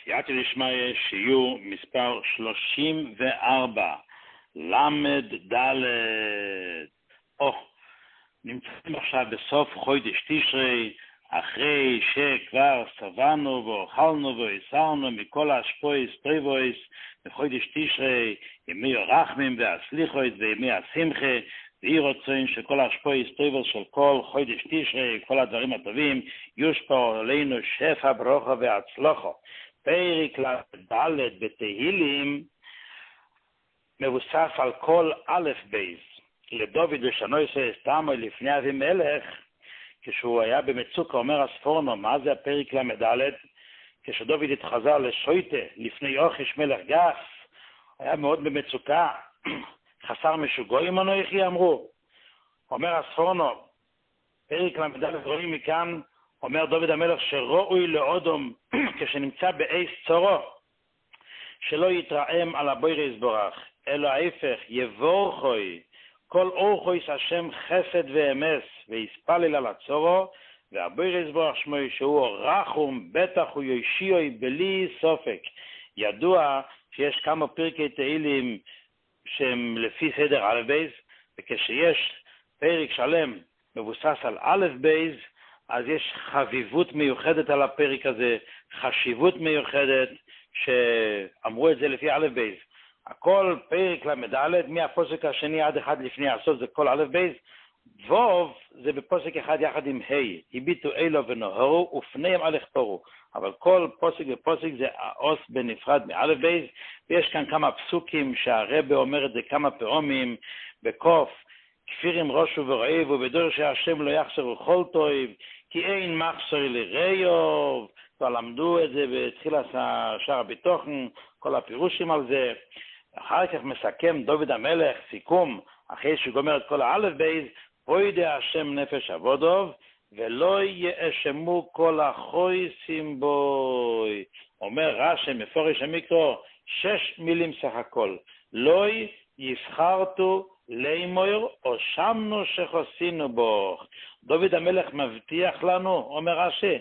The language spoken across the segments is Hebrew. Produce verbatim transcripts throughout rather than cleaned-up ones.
סייעתא דשמיא, שיעור מספר שלושים וארבע, למד דלת. או, נמצאים עכשיו בסוף חודש תשרי, אחרי שכבר שבענו ואוכלנו והסרנו מכל השפויס טויבויס בחודש תשרי, ימי הרחמים והסליחות וימי השמחה, ויהי רצון שכל השפויס טויבוס של כל חודש תשרי, כל הדברים הטובים, יושפעו עלינו שפע ברכה והצלחה. פרק ד' בתהילים מבוסס על כל א' בייס. לדוד ושנויסה סתמו לפני אבימלך, כשהוא היה במצוקה, אומר הספורנו, מה זה הפרק למד'? כשדוד התחזר לשויטה לפני יוכש מלך גס, היה מאוד במצוקה, חסר משוגעים אנוכי אמרו. אומר הספורנו, פרק למד' רואים מכאן, אומר דוד המלך שראוי לאודום כשנמצא באייס צורו, שלא יתרעם על הבוירה יסבורך, אלא ההפך, יבורכוי, כל אורחויס השם חסד ואמס, ויספלל על הצורו, והבוירה יסבורך שמוי שהוא רחום, בטח הוא יושיעוי בלי סופק. ידוע שיש כמה פרקי תהילים שהם לפי סדר א' בייס, וכשיש פרק שלם מבוסס על א' בייס, אז יש חביבות מיוחדת על הפרק הזה, חשיבות מיוחדת, שאמרו את זה לפי א' בייס. הכל פרק למד' מהפוסק השני עד אחד לפני הסוף זה כל א' בייס, ווב זה בפוסק אחד יחד עם ה', הביטו אלו ונוהרו ופניהם על הכתורו, אבל כל פוסק ופוסק זה העוס בנפרד מא' בייס, ויש כאן כמה פסוקים שהרבא אומר את זה כמה פעמים, בקוף, כפירים ראשו ורעב ובדור שהשם לא יחסר וכל טוב, כי אין מחסר לראיוב, ולמדו את זה בתחילת שער הביטוחן, כל הפירושים על זה. אחר כך מסכם דוד המלך, סיכום, אחרי שהוא גומר את כל האלף בייז, פוידה השם נפש עבודוב, ולא יאשמו כל החויסים בוי. אומר רש"י מפורש המקרא, שש מילים סך הכל. לא יסחרתו לימור או שמנו שחוסינו בו. דוד המלך מבטיח לנו, אומר רש"י,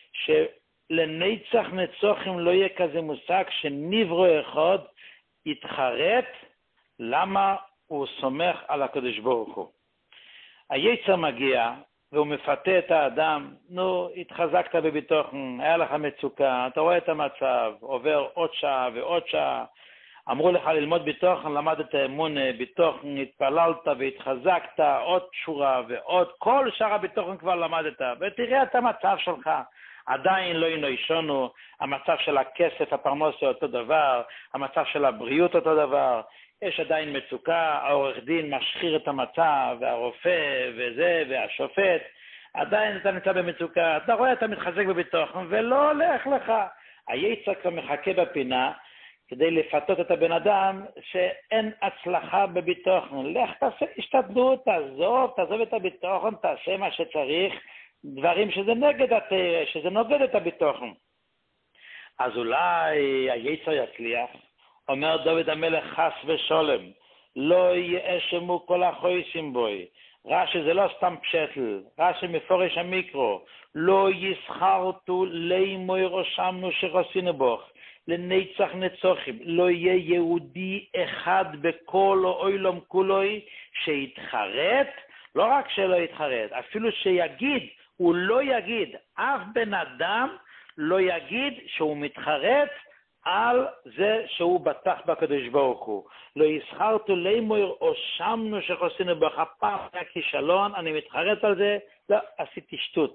שלנצח נצוחים לא יהיה כזה מושג שנברו אחד יתחרט למה הוא סומך על הקדוש ברוך הוא. היצר מגיע והוא מפתה את האדם, נו, התחזקת בביטוחן, היה לך מצוקה, אתה רואה את המצב, עובר עוד שעה ועוד שעה, אמרו לך ללמוד ביטוחן, למדת אמונה, ביטוחן, התפללת והתחזקת, עוד שורה ועוד, כל שאר הביטוחן כבר למדת, ותראה את המצב שלך, עדיין לא ינוישונו, המצב של הכסף, הפרנסה אותו דבר, המצב של הבריאות אותו דבר, יש עדיין מצוקה, העורך דין משחיר את המצב, והרופא וזה, והשופט, עדיין אתה נמצא במצוקה, אתה רואה אתה מתחזק בביטוחן, ולא הולך לך, היצר כבר מחכה בפינה, כדי לפתות את הבן אדם שאין הצלחה בביטוחן. לך תעשה השתדלות, תעזוב, תעזוב את הביטוחן, תעשה מה שצריך, דברים שזה נגד התורה, שזה נוגד את הביטוחן. אז אולי היצר יצליח. אומר דוד המלך חס ושולם, לא יאשמו כל החויסים בוי. רש"י זה לא סתם פשטל, רש"י מפורש המקרא, לא יסחרתו לימור או שמנו שחוסינו בו. לנצח נצוחים, לא יהיה יהודי אחד בכל אוילום כולוי שיתחרט, לא רק שלא יתחרט, אפילו שיגיד, הוא לא יגיד, אף בן אדם לא יגיד שהוא מתחרט על זה שהוא בטח בקדוש ברוך הוא. לא יסחרתו לימור או שמנו שחוסינו בך, הפעם היה כישלון, אני מתחרט על זה, לא, עשיתי שטות.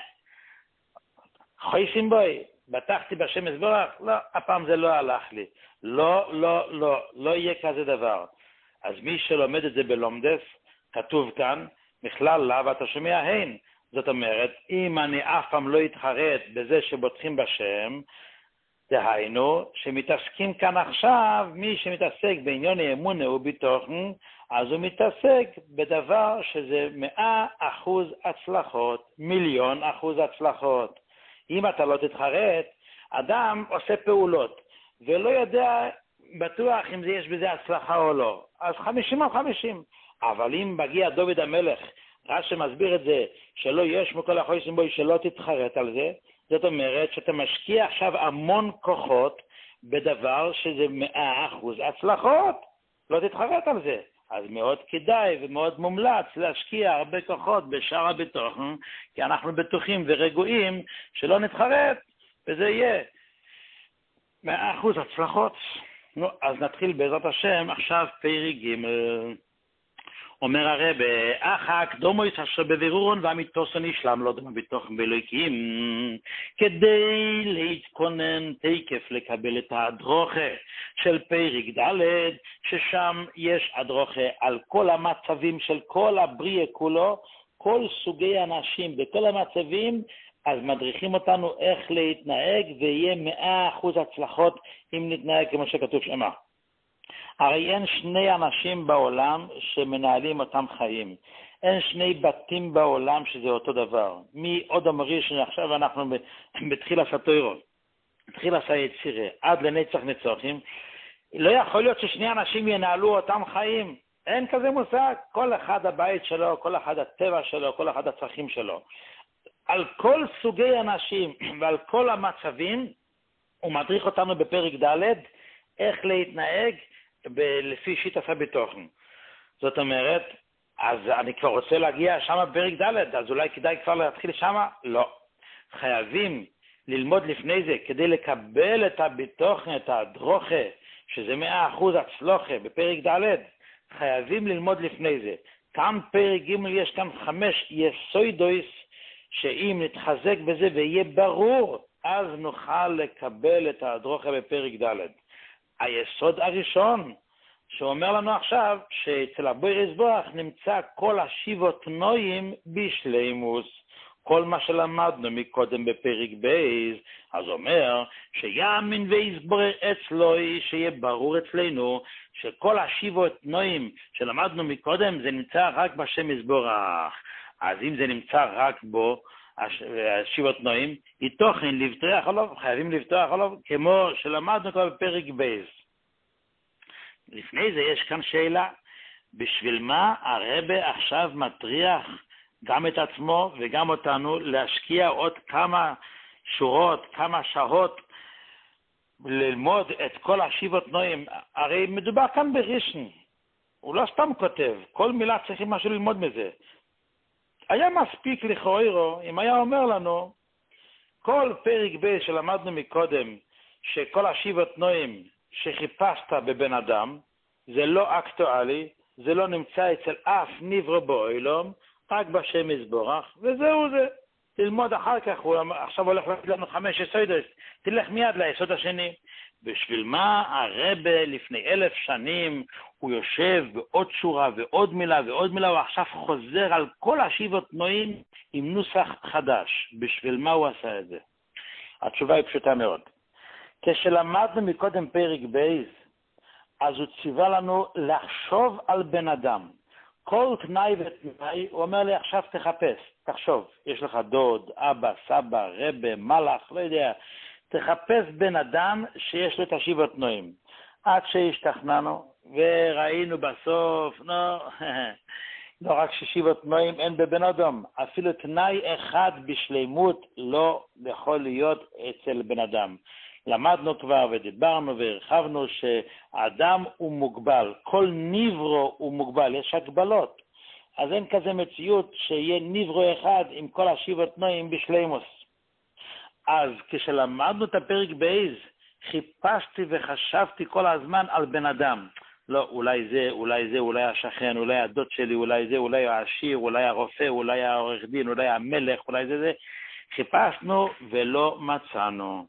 חויסים בוי. בטחתי בשם יסבורך, לא, הפעם זה לא הלך לי. לא, לא, לא, לא יהיה כזה דבר. אז מי שלומד את זה בלומדס, כתוב כאן, מכלל לאו אתה שומע הן. זאת אומרת, אם אני אף פעם לא אתחרט בזה שבוטחים בשם, דהיינו, שמתעסקים כאן עכשיו, מי שמתעסק בעניין אמונה וביטוחן, אז הוא מתעסק בדבר שזה מאה אחוז הצלחות, מיליון אחוז הצלחות. אם אתה לא תתחרט, אדם עושה פעולות, ולא יודע בטוח אם זה יש בזה הצלחה או לא. אז חמישים על חמישים. אבל אם מגיע דוד המלך, רש"י מסביר את זה, שלא יש מכל החויסים בו, שלא תתחרט על זה, זאת אומרת שאתה משקיע עכשיו המון כוחות בדבר שזה מאה אחוז הצלחות, לא תתחרט על זה. אז מאוד כדאי ומאוד מומלץ להשקיע הרבה כוחות בשאר הביטוחן, כי אנחנו בטוחים ורגועים שלא נתחרט, וזה יהיה מאה אחוז הצלחות. נו, אז נתחיל בעזרת השם עכשיו פרק ג'. אומר הרב, אך הקדומויס אשר בבירורון והמיתוסון ישלם לו דמה ביטוחן באלוהיקים, כדי להתכונן תקף לקבל את הדרוכה של פרק ד', ששם יש הדרוכה על כל המצבים של כל הבריאה כולו, כל סוגי אנשים בכל המצבים, אז מדריכים אותנו איך להתנהג, ויהיה מאה אחוז הצלחות אם נתנהג כמו שכתוב שמה. הרי אין שני אנשים בעולם שמנהלים אותם חיים. אין שני בתים בעולם שזה אותו דבר. מי עוד אמרי שעכשיו אנחנו בתחיל הסתוירו, בתחיל עשה יצירה, עד לנצח נצוחים, לא יכול להיות ששני אנשים ינהלו אותם חיים. אין כזה מושג. כל אחד הבית שלו, כל אחד הטבע שלו, כל אחד הצרכים שלו. על כל סוגי אנשים ועל כל המצבים, הוא מדריך אותנו בפרק ד' איך להתנהג לפי שיטת הביטוחן. זאת אומרת, אז אני כבר רוצה להגיע שם בפרק ד', אז אולי כדאי כבר להתחיל שם? לא. חייבים ללמוד לפני זה, כדי לקבל את הביטוחן, את הדרוכה, שזה מאה אחוז הצלוחה בפרק ד', חייבים ללמוד לפני זה. כאן פרק ג' יש כאן חמש יסוידויס, שאם נתחזק בזה ויהיה ברור, אז נוכל לקבל את הדרוכה בפרק ד'. היסוד הראשון, שאומר לנו עכשיו, שאצל הבורא יזבח נמצא כל השיבות נויים בשלימוס. כל מה שלמדנו מקודם בפרק בייז, אז אומר שיאמין ויסבור אצלו, שיהיה ברור אצלנו, שכל השיבות נויים שלמדנו מקודם, זה נמצא רק בשם יזברך. אז אם זה נמצא רק בו, השיבות נויים, יתוכן לבטוח עליו, חייבים לבטוח עליו, כמו שלמדנו כבר בפרק בייז. לפני זה יש כאן שאלה, בשביל מה הרבה עכשיו מטריח גם את עצמו וגם אותנו להשקיע עוד כמה שורות, כמה שעות, ללמוד את כל השיבות נויים? הרי מדובר כאן ברישן, הוא לא סתם כותב, כל מילה צריכים משהו ללמוד מזה. היה מספיק לכאורה אם היה אומר לנו, כל פרק ב' שלמדנו מקודם, שכל השיבות נויים שחיפשת בבן אדם, זה לא אקטואלי, זה לא נמצא אצל אף נברו באוילום, רק בשם יזבורך, וזהו זה. תלמוד אחר כך, הוא עכשיו הולך להגיד לנו חמש יסודות, תלך מיד ליסוד השני. בשביל מה הרבה לפני אלף שנים הוא יושב בעוד שורה ועוד מילה ועוד מילה, הוא עכשיו חוזר על כל השיבות נויים עם נוסח חדש. בשביל מה הוא עשה את זה? התשובה היא פשוטה מאוד. כשלמדנו מקודם פרק בייז, אז הוא ציווה לנו לחשוב על בן אדם. כל תנאי ותנאי, הוא אומר לי עכשיו תחפש, תחשוב, יש לך דוד, אבא, סבא, רבא, מלאך, לא יודע, תחפש בן אדם שיש לו את השיבות נויים. עד שהשתכנענו וראינו בסוף, לא, לא רק ששיבות נויים אין בבן אדם, אפילו תנאי אחד בשלימות לא יכול להיות אצל בן אדם. למדנו כבר ודיברנו והרחבנו שהאדם הוא מוגבל, כל נברו הוא מוגבל, יש הגבלות. אז אין כזה מציאות שיהיה נברו אחד עם כל השיבות נויים בשלימוס. אז כשלמדנו את הפרק בייז, חיפשתי וחשבתי כל הזמן על בן אדם. לא, אולי זה, אולי זה, אולי השכן, אולי הדוד שלי, אולי זה, אולי העשיר, אולי הרופא, אולי העורך דין, אולי המלך, אולי זה זה. חיפשנו ולא מצאנו.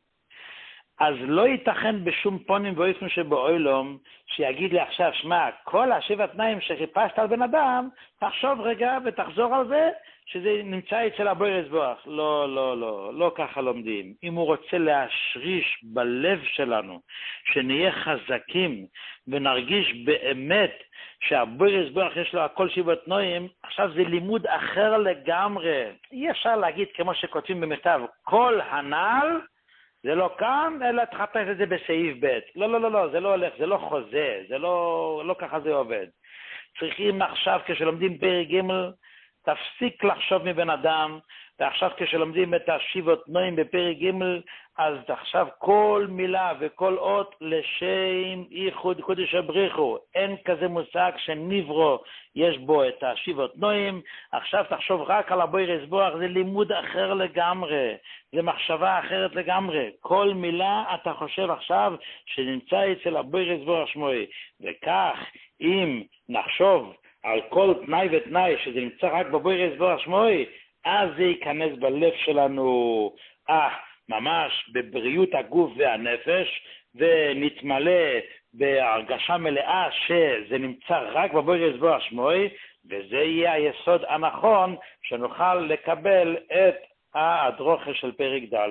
אז לא ייתכן בשום פונים ואופן שבאוילום שיגיד לי עכשיו, שמע, כל השבע תנאים שחיפשת על בן אדם, תחשוב רגע ותחזור על זה, שזה נמצא אצל הבורא יזבח. לא, לא, לא, לא ככה לומדים. אם הוא רוצה להשריש בלב שלנו, שנהיה חזקים ונרגיש באמת שהבורא יזבח יש לו הכל שבעת נויים, עכשיו זה לימוד אחר לגמרי. אי אפשר להגיד כמו שכותבים במכתב, כל הנ"ל, זה לא כאן, אלא תחפש את זה בסעיף ב'. לא, לא, לא, לא, זה לא הולך, זה לא חוזה, זה לא, לא ככה זה עובד. צריכים עכשיו, כשלומדים פרק ג', תפסיק לחשוב מבן אדם, ועכשיו כשלומדים את השיבות נועים בפרק ג', אז עכשיו כל מילה וכל אות לשם ייחוד קודש הבריחו. אין כזה מושג שנברו יש בו את השיבות נועים. עכשיו תחשוב רק על הבויר יסבורך, זה לימוד אחר לגמרי, זה מחשבה אחרת לגמרי. כל מילה אתה חושב עכשיו שנמצא אצל הבויר יסבורך שמוי. וכך אם נחשוב על כל תנאי ותנאי שזה נמצא רק בבויר יסבורך שמוי, אז זה ייכנס בלב שלנו, אה, ממש בבריאות הגוף והנפש, ונתמלא בהרגשה מלאה שזה נמצא רק בבויר יסבורך שמוי, וזה יהיה היסוד הנכון שנוכל לקבל את הדרוכה של פרק ד'.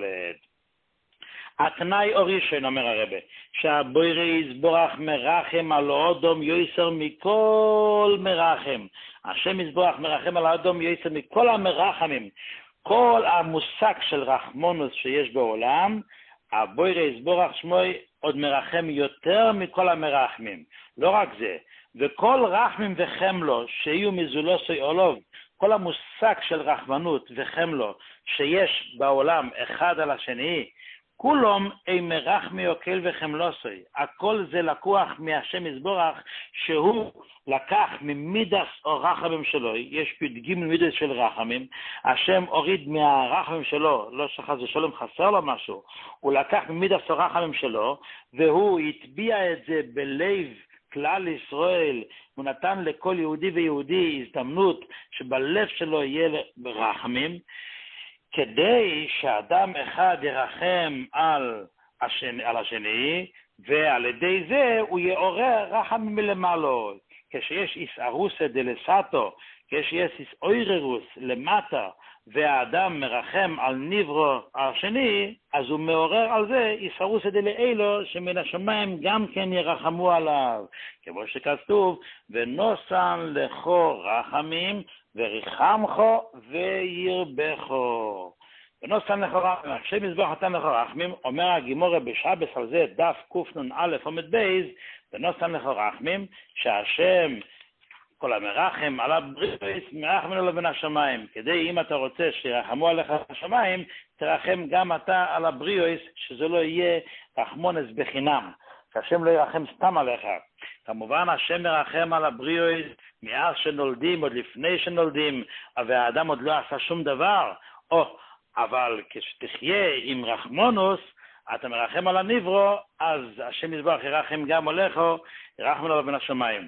התנאי הראשון, אומר הרבה, שהבויר יסבורך מרחם על האדם יויסר מכל מרחם. השם יסבורך מרחם על האדם יויסר מכל המרחמים. כל המושג של רחמונוס שיש בעולם, הבויר יסבורך שמוי עוד מרחם יותר מכל המרחמים. לא רק זה, וכל רחמים וחמלו שיהיו מזולוסי עולוב, כל המושג של רחמנות וחמלו שיש בעולם אחד על השני, כולם אי מרחמי אוקל וחמלוסי. הכל זה לקוח מהשם יסבורך, שהוא לקח ממידס או רחמים שלו. יש פתגים מידס של רחמים, השם הוריד מהרחמים שלו, לא שחז ושלום חסר לו משהו, הוא לקח ממידס או רחמים שלו, והוא הטביע את זה בלב כלל ישראל. הוא נתן לכל יהודי ויהודי הזדמנות שבלב שלו יהיה רחמים, כדי שאדם אחד ירחם על השני, על השני, ועל ידי זה הוא יעורר רחמים מלמעלה. כשיש איסארוסא דלסאטו, כשיש איסאויררוס למטה, והאדם מרחם על נברו השני, אז הוא מעורר על זה איסארוסא דלאילו, שמן השמיים גם כן ירחמו עליו. כמו שכתוב, ונוסן לכו רחמים, וריחמכו וירבכו. ונוסן לכו רחמים, השם יסבורך נתן לכו רחמים, אומר הגימורה בשבס על זה, דף קנ"א עמוד בייז, ונוסן לכו רחמים, שהשם כל המרחם על הבריאוס מרחם עליו בין השמיים. כדי אם אתה רוצה שירחמו עליך השמיים, תרחם גם אתה על הבריאוס, שזה לא יהיה רחמונס בחינם, שהשם לא ירחם סתם עליך. כמובן השם מרחם על הבריאוס מאז שנולדים, עוד לפני שנולדים, והאדם עוד לא עשה שום דבר. או, אבל כשתחיה עם רחמונוס, אתה מרחם על הנברו, אז השם יסבורך ירחם גם עליך, ירחם עליו בין השמיים.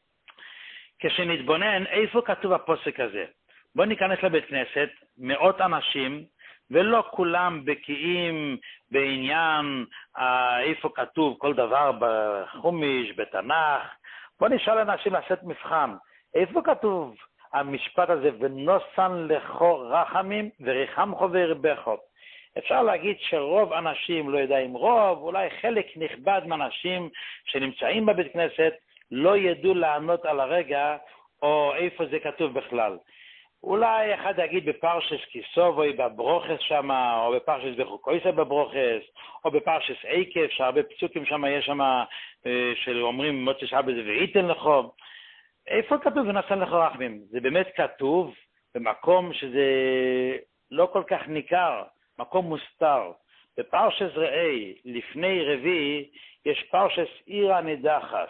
כשנתבונן, איפה כתוב הפוסק הזה? בוא ניכנס לבית כנסת, מאות אנשים, ולא כולם בקיאים בעניין איפה כתוב כל דבר בחומיש, בתנ"ך. בוא נשאל אנשים לעשות מבחן. איפה כתוב המשפט הזה, ונוסן לכו רחמים וריחמכו וירבכו? אפשר להגיד שרוב אנשים, לא יודע אם רוב, אולי חלק נכבד מהאנשים שנמצאים בבית כנסת, לא ידעו לענות על הרגע, או איפה זה כתוב בכלל. אולי אחד יגיד בפרשס כיסובוי בברוכס שם, או בפרשס בחוקויסה בברוכס, או בפרשס עקב, שהרבה פסוקים שם יש שם, שאומרים מוצא שבת ואיתן לכו. איפה כתוב ונוסן לכו רחמים? זה באמת כתוב במקום שזה לא כל כך ניכר, מקום מוסתר. בפרשס ראי, לפני רביעי, יש פרשס עיר הנידחס,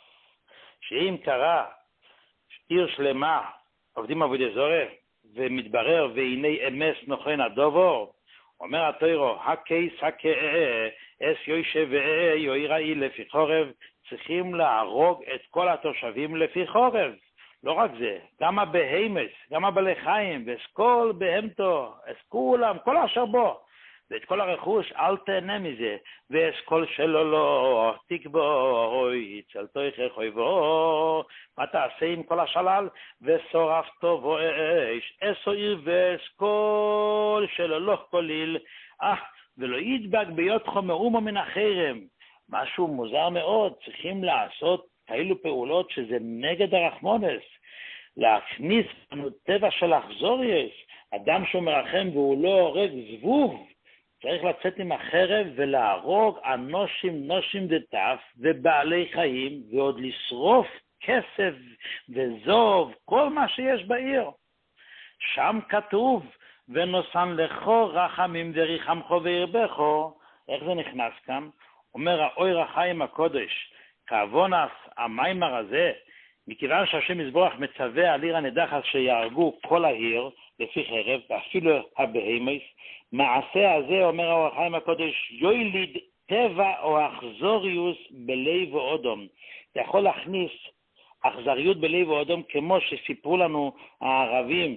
שאם קרה עיר שלמה, עובדים עבודי זורע, ומתברר והנה אמס נוכן הדובור, אומר התוירו, הקייס הקאה, אס יוישב ואאה יויראי לפי חורב, צריכים להרוג את כל התושבים לפי חורב. לא רק זה, גם הבהמס, גם הבעלי חיים, ואסכול בהמתו, אסכולם, כל אשר בו, ואת כל הרכוש אל תהנה מזה, ואסכול שלו לא תקבור, אוי, צלתו אויבו, מה תעשה עם כל השלל? ושורפתו ואש, אסו עיר ואסכול שלו לא כליל, אה, ולא ידבק ביותכו מאומו מן החרם. משהו מוזר מאוד, צריכים לעשות כאלו פעולות שזה נגד הרחמונס, להכניס לנו טבע של אכזוריות. אדם שהוא מרחם והוא לא הורג זבוב, צריך לצאת עם החרב ולהרוג אנושים נושים דטף ובעלי חיים, ועוד לשרוף כסף וזוב, כל מה שיש בעיר. שם כתוב ונוסן לכו רחמים וריחמכו וירבכו. איך זה נכנס כאן? אומר האור החיים הקודש, כעוונס המיימר הזה, מכיוון שהשם יזברך מצווה על עיר הנידחת שיהרגו כל העיר לפי חרב, ואפילו הבהמות, מעשה הזה, אומר האור החיים הקודש, יוליד טבע או אכזוריוס בלב ואודום. זה יכול להכניס אכזריות בלב ואודום, כמו שסיפרו לנו הערבים,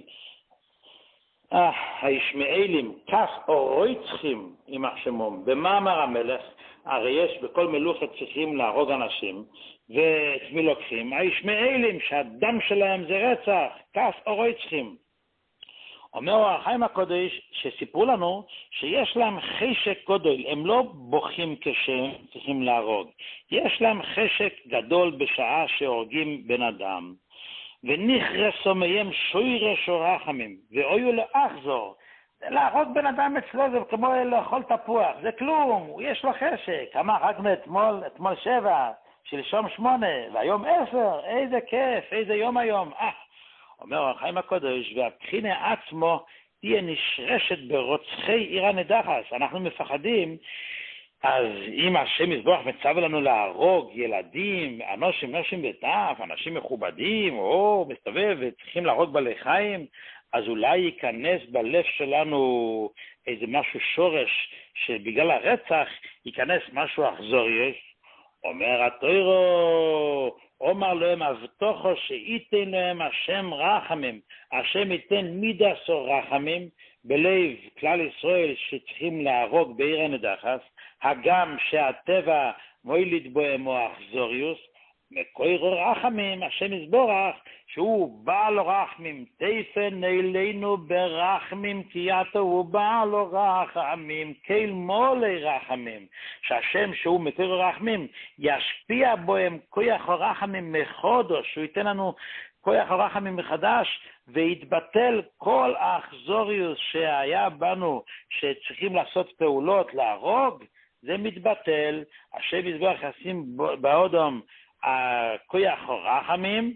אה, הישמעאלים, כס או רויצחים עם השמום. במה אמר המלך? הרי יש בכל מלוכת צריכים להרוג אנשים, ואת מי לוקחים? הישמעאלים, שהדם שלהם זה רצח, כס או רויצחים. אומר החיים הקודש שסיפרו לנו שיש להם חשק גדול, הם לא בוכים כשהם צריכים להרוג, יש להם חשק גדול בשעה שהורגים בן אדם, ונכרסו מהם שוירש או רחמים, ואויו לאחזור. להרוג בן אדם אצלו זה כמו לאכול תפוח, זה כלום, יש לו חשק. אמר רק מאתמול, אתמול שבע, שלשום שמונה, והיום עשר, איזה כיף, איזה יום היום. אה, אומר החיים הקודש, והבחינה עצמו תהיה נשרשת ברוצחי עיר הנידחת. אנחנו מפחדים, אז אם השם יזברך מצווה לנו להרוג ילדים, אנשים, אנשים בטף, אנשים מכובדים, או מסתובב וצריכים להרוג בעלי חיים, אז אולי ייכנס בלב שלנו איזה משהו שורש, שבגלל הרצח ייכנס משהו אכזורי. אומר התורה, אומר להם אבטוחו שייתן להם השם רחמים, השם ייתן מידס או רחמים בלב כלל ישראל שצריכים להרוג בעיר הנידחת, הגם שהטבע מוליד בהם או אכזוריוס, מקוירו רחמים, השם יזברך, שהוא בעל רחמים, תפן אלינו ברחמים, כי אתה הוא בעל רחמים, כל מולי רחמים, שהשם שהוא מקוירו רחמים, ישפיע בהם כוח הרחמים מחודש, שהוא ייתן לנו כוח הרחמים מחדש, והתבטל כל האכזוריוס שהיה בנו, שצריכים לעשות פעולות, להרוג, זה מתבטל, השם יזברך ישים באודום, כוח הרחמים,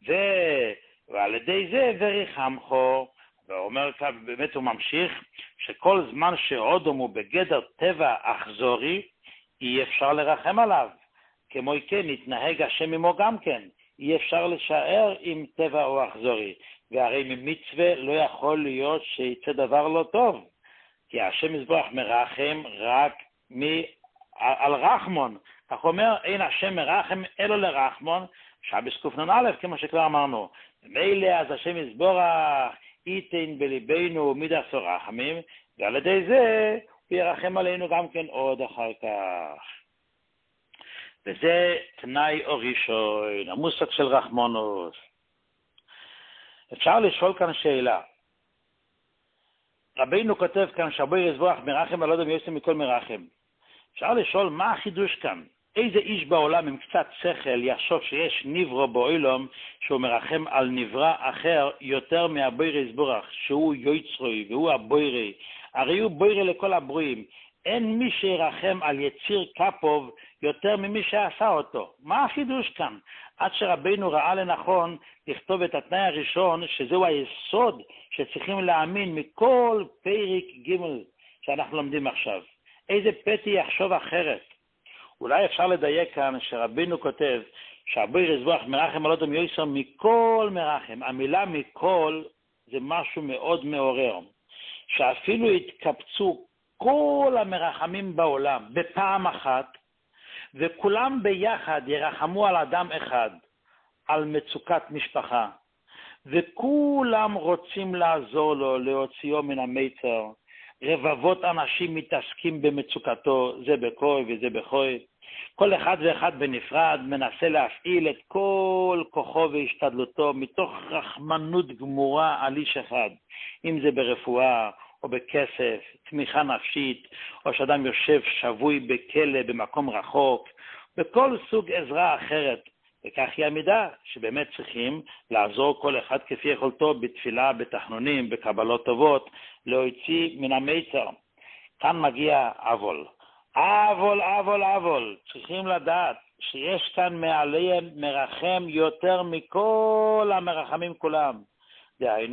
ועל ידי זה וריחמכו. ואומר כאן, באמת הוא ממשיך, שכל זמן שאודום הוא בגדר טבע אכזורי, אי אפשר לרחם עליו. כמו כן, יתנהג השם עמו גם כן. אי אפשר לשער עם טבע או אכזורי. והרי ממצווה לא יכול להיות שיצא דבר לא טוב. כי השם יזברך מרחם רק מ... על רחמון. כך אומר, אין השם מרחם אלו לרחמון, שבס קנ"א, כמו שכבר אמרנו. מילא אז השם יזברך ייתן בליבנו מידס רחמים, ועל ידי זה הוא ירחם עלינו גם כן עוד אחר כך. וזה תנאי אורישון, המושג של רחמונוס. אפשר לשאול כאן שאלה. רבינו כותב כאן שהבורא יזברך מרחם על אדם יוסף מכל מרחם. אפשר לשאול מה החידוש כאן? איזה איש בעולם עם קצת שכל יחשוב שיש נברו בעולם שהוא מרחם על נברא אחר יותר מהבורא יזברך, שהוא יוצרוי והוא הבורא, הרי הוא בורא לכל הברואים. אין מי שירחם על יציר כפוב יותר ממי שעשה אותו. מה החידוש כאן? עד שרבינו ראה לנכון לכתוב את התנאי הראשון, שזהו היסוד שצריכים להאמין מכל פרק ג' שאנחנו לומדים עכשיו. איזה פתי יחשוב אחרת? אולי אפשר לדייק כאן שרבינו כותב שהבורא יזברך מרחם על אדם יוסף מכל מרחם. המילה מכל זה משהו מאוד מעורר. שאפילו התקבצו כל המרחמים בעולם בפעם אחת, וכולם ביחד ירחמו על אדם אחד, על מצוקת משפחה, וכולם רוצים לעזור לו, להוציאו מן המיצר. רבבות אנשים מתעסקים במצוקתו, זה בכוי וזה בכוי. כל אחד ואחד בנפרד מנסה להפעיל את כל כוחו והשתדלותו מתוך רחמנות גמורה על איש אחד, אם זה ברפואה או בכסף, תמיכה נפשית, או שאדם יושב שבוי בכלא במקום רחוק, בכל סוג עזרה אחרת. וכך היא המידה שבאמת צריכים לעזור כל אחד כפי יכולתו בתפילה, בתחנונים, בקבלות טובות, להוציא מן המיצר. כאן מגיע עוול. עוול, עוול, עוול. צריכים לדעת שיש כאן מעליהם מרחם יותר מכל המרחמים כולם. דהיינו,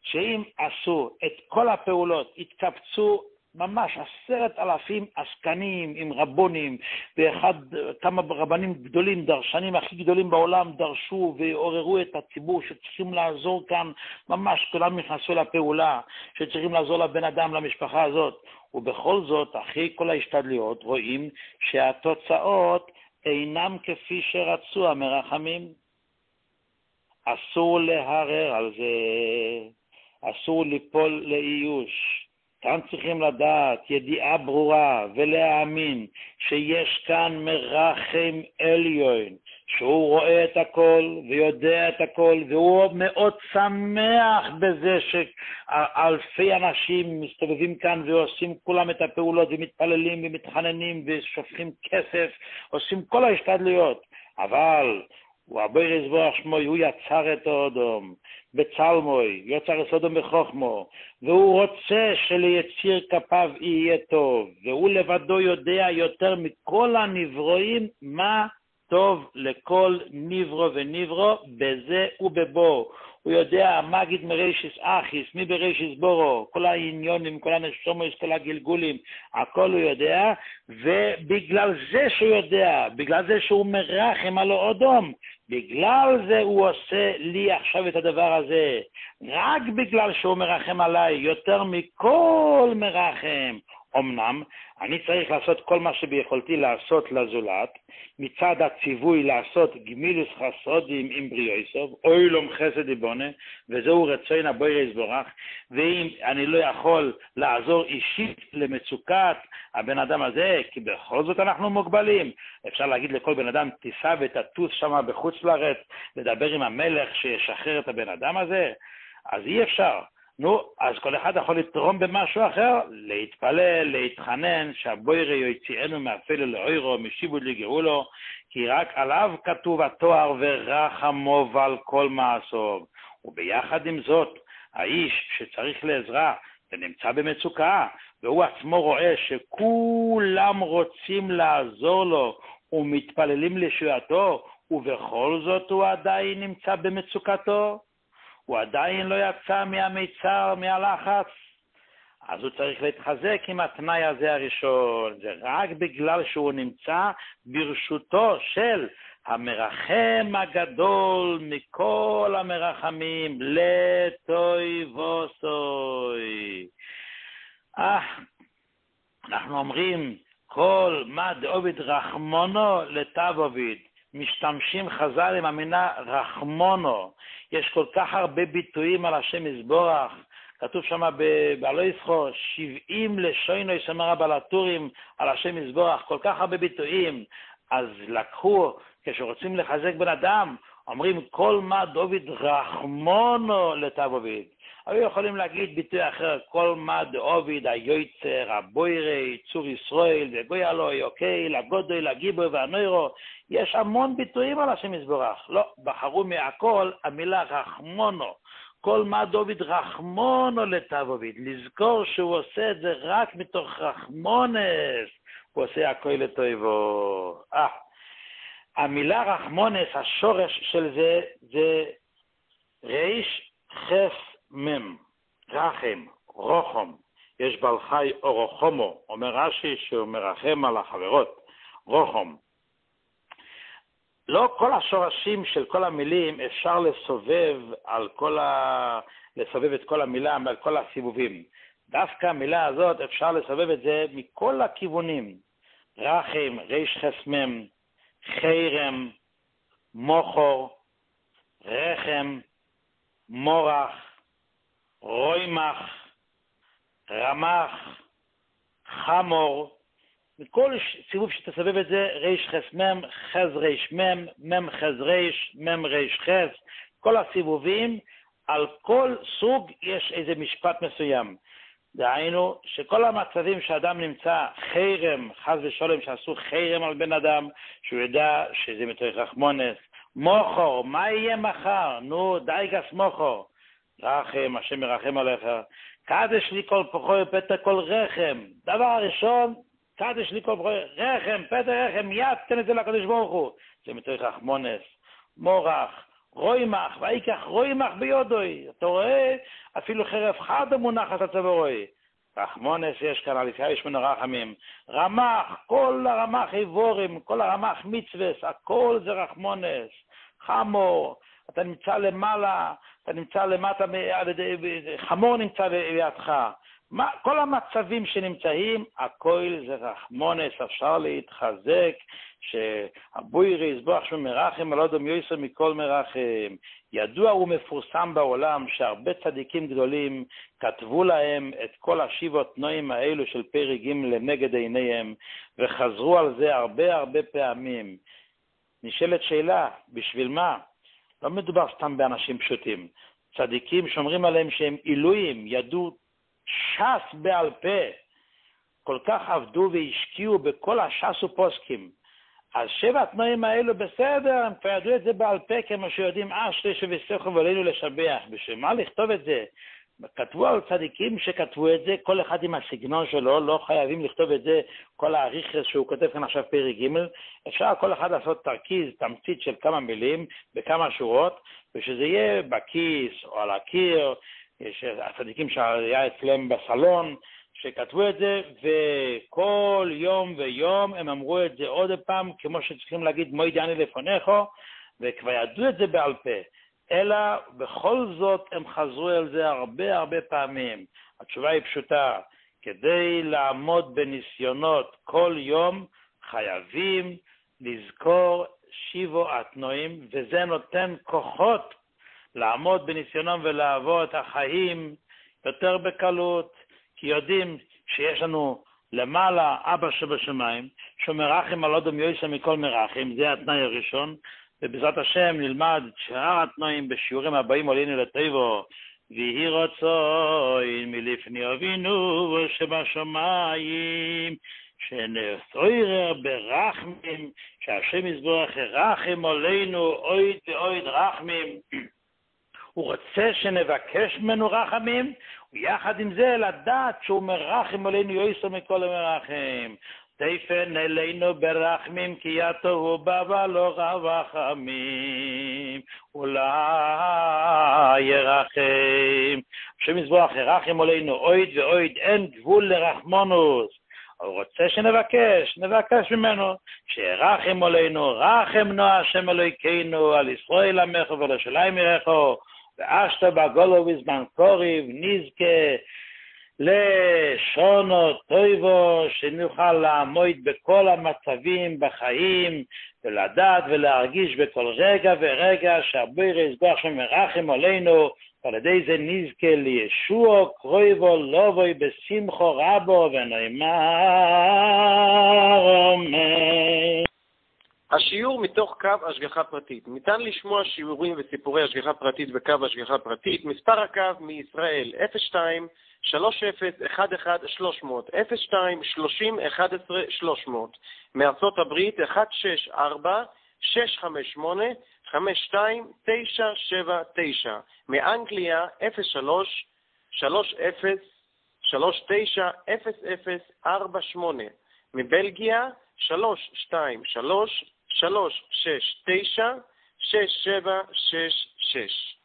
שאם עשו את כל הפעולות, התקבצו ממש עשרת אלפים עסקנים עם רבונים, ואחד, כמה רבנים גדולים, דרשנים הכי גדולים בעולם, דרשו ועוררו את הציבור שצריכים לעזור כאן, ממש כולם נכנסו לפעולה, שצריכים לעזור לבן אדם, למשפחה הזאת. ובכל זאת, אחרי כל ההשתדלויות, רואים שהתוצאות אינם כפי שרצו המרחמים. אסור להרר על זה, אסור ליפול לאיוש. כאן צריכים לדעת, ידיעה ברורה ולהאמין שיש כאן מרחם עליון, שהוא רואה את הכל ויודע את הכל, והוא מאוד שמח בזה שאלפי אנשים מסתובבים כאן ועושים כולם את הפעולות ומתפללים ומתחננים ושופכים כסף, עושים כל ההשתדלויות. אבל הוא הבורא יזבח שמו, הוא יצר את האדום בצלמוי, יצר את האדום בחוכמו, והוא רוצה שליציר כפיו יהיה טוב, והוא לבדו יודע יותר מכל הנברואים מה טוב לכל נברו ונברו בזה ובבו. הוא יודע מגיד מרישיס אחיס, מי ברישיס בורו, כל העניונים, כל הנשומות, כל הגלגולים, הכל הוא יודע, ובגלל זה שהוא יודע, בגלל זה שהוא מרחם על האדום, בגלל זה הוא עושה לי עכשיו את הדבר הזה, רק בגלל שהוא מרחם עליי, יותר מכל מרחם. אמנם, אני צריך לעשות כל מה שביכולתי לעשות לזולת, מצד הציווי לעשות גמילוס חסודים עם בריאויסוב, אוי לום חסד יבונה, וזהו רצון הבורא יזברך, ואם אני לא יכול לעזור אישית למצוקת הבן אדם הזה, כי בכל זאת אנחנו מוגבלים, אפשר להגיד לכל בן אדם, תיסע ותטוס שם בחוץ לארץ, לדבר עם המלך שישחרר את הבן אדם הזה, אז אי אפשר. נו, אז כל אחד יכול לתרום במשהו אחר, להתפלל, להתחנן, שהבורא יוציאנו מאפל לאוירו, משיבוד לגאולו, כי רק עליו כתוב התואר ורחמו ועל כל מעשיו. וביחד עם זאת, האיש שצריך לעזרה ונמצא במצוקה, והוא עצמו רואה שכולם רוצים לעזור לו ומתפללים לישועתו, ובכל זאת הוא עדיין נמצא במצוקתו, הוא עדיין לא יצא מהמיצר, מהלחץ, אז הוא צריך להתחזק עם התנאי הזה הראשון. זה רק בגלל שהוא נמצא ברשותו של המרחם הגדול מכל המרחמים, לטויבוסוי. אה, אנחנו אומרים, כל מה דאוביד רחמונו לטבוביד. משתמשים חז"ל עם המילה רחמונו. יש כל כך הרבה ביטויים על השם יזברך. כתוב שם בעלו ישחו, שבעים לשוינו ישמר הבלטורים על השם יזברך, כל כך הרבה ביטויים. אז לקחו, כשרוצים לחזק בן אדם, אומרים כל מה דוד רחמונו לטבוביד. היו יכולים להגיד ביטוי אחר, כל מה דאוביד היוצר, הבוירי, צור ישראל, וגוי אלוהי, אוקיי, לגודוי, לגיבוי והנוירו. יש המון ביטויים על השם יזברך. לא, בחרו מהכל המילה רחמונו. כל מה דוד רחמונו לטבוביד. לזכור שהוא עושה את זה רק מתוך רחמונס. הוא עושה הכל לטובו. אה, המילה רחמונס, השורש של זה, זה ריש חס מם, רחם, רוחם. יש בעל חי אורוחומו, אומר רש"י שהוא מרחם על החברות, רוחם. לא כל השורשים של כל המילים אפשר לסובב על כל ה... לסובב את כל המילה על כל הסיבובים. דווקא המילה הזאת אפשר לסובב את זה מכל הכיוונים. רחם, ריש חס מם, חרם, מוחור, רחם, מורח, רוימח, רמח, חמור. מכל סיבוב שתסבב את זה, ריש חס מם, חז ריש מם, מם חז ריש, מם ריש חס. כל הסיבובים, על כל סוג יש איזה משפט מסוים. דהיינו שכל המצבים שאדם נמצא חרם, חס ושולם, שעשו חרם על בן אדם, שהוא ידע שזה מתוך רחמונס. מוחור, מה יהיה מחר? נו, די גס מוחור. רחם, השם מרחם עליך. קדש לי כל פחוי פתע כל רחם. דבר הראשון, קדש לי כל פחוי רחם, פתע רחם, מיד תן את זה לקדוש ברוך הוא. זה מתוך רחמונס. מורח, רוימח, ויקח רוימח ביודוי. אתה רואה, אפילו חרב חדה מונחת על צווארוי. רחמונס יש כאן על ישראל שמונה רחמים. רמח, כל הרמח איבורים, כל הרמח מצווס, הכל זה רחמונס. חמור, אתה נמצא למעלה, אתה נמצא למטה, חמור נמצא לידך. מה, כל המצבים שנמצאים, הכל זה רחמונס, אפשר להתחזק, שהבוירי יסבוח שמו מרחם, על אודום יויסר מכל מרחם. ידוע ומפורסם בעולם שהרבה צדיקים גדולים כתבו להם את כל השיבות נועים האלו של פרק ג' לנגד עיניהם, וחזרו על זה הרבה הרבה פעמים. נשאלת שאלה, בשביל מה? לא מדובר סתם באנשים פשוטים. צדיקים שומרים עליהם שהם עילויים, ידעו ש"ס בעל פה, כל כך עבדו והשקיעו בכל הש"ס ופוסקים. אז שבע התנועים האלו בסדר, הם כבר ידעו את זה בעל פה, כמו שיודעים אשרי שבסכו ועלינו לשבח. בשביל מה לכתוב את זה? כתבו על צדיקים שכתבו את זה, כל אחד עם הסגנון שלו, לא חייבים לכתוב את זה, כל האריכס שהוא כותב כאן עכשיו פרק ג', אפשר כל אחד לעשות תרכיז, תמצית של כמה מילים, בכמה שורות, ושזה יהיה בכיס או על הקיר. יש הצדיקים שהיה אצלם בסלון, שכתבו את זה, וכל יום ויום הם אמרו את זה עוד פעם, כמו שצריכים להגיד מויד אני לפונךו, וכבר ידעו את זה בעל פה. אלא בכל זאת הם חזרו על זה הרבה הרבה פעמים. התשובה היא פשוטה, כדי לעמוד בניסיונות כל יום, חייבים לזכור שיבו התנועים, וזה נותן כוחות לעמוד בניסיונם ולעבור את החיים יותר בקלות, כי יודעים שיש לנו למעלה אבא שבשמיים, שהוא מרחם על אודום יויסר מכל מרחם, זה התנאי הראשון, ובעזרת השם נלמד שאר התנועים בשיעורים הבאים עלינו לטבו, ויהי רצוי מלפני אבינו שבשמיים, שנפטר ברחמים, שהשם יזברך רחם עלינו אויד ואויד רחמים. הוא רוצה שנבקש ממנו רחמים, ויחד עם זה לדעת שהוא מרחם עלינו יויסר מכל המרחם. תפן אלינו ברחמים כי יטוב ובא לא רחמים, אולי ירחם. השם יזברך ירחם עלינו אויד ואויד, אין גבול לרחמונוס. הוא רוצה שנבקש, נבקש ממנו, שירחם עלינו, רחם נו השם אלוהינו, על ישראל עמך ולירושלים עירך, ואשת בגולו בזמן קוריב, נזכה לשונו טויבו, שנוכל לעמוד בכל המצבים בחיים, ולדעת ולהרגיש בכל רגע ורגע שהבורא יזבח שם מרחם עלינו, ועל ידי זה נזכה לישוע קרויבו לובוי בשמחו רבו ונאמר אמן. השיעור מתוך קו השגחה פרטית. ניתן לשמוע שיעורים וסיפורי השגחה פרטית בקו השגחה פרטית. מספר הקו מישראל אפס שתיים שלוש אפס אחת אחת שלוש מאות, אפס שתיים שלושים אחת עשרה שלוש מאות. מארצות הברית אחת שש ארבע שש חמש שמונה חמש שתיים תשע שבע תשע. מאנגליה אפס שלוש שלוש אפס שלוש תשע אפס אפס ארבע שמונה. מבלגיה שלוש שתיים שלוש שלוש שש תשע שש שבע שש שש.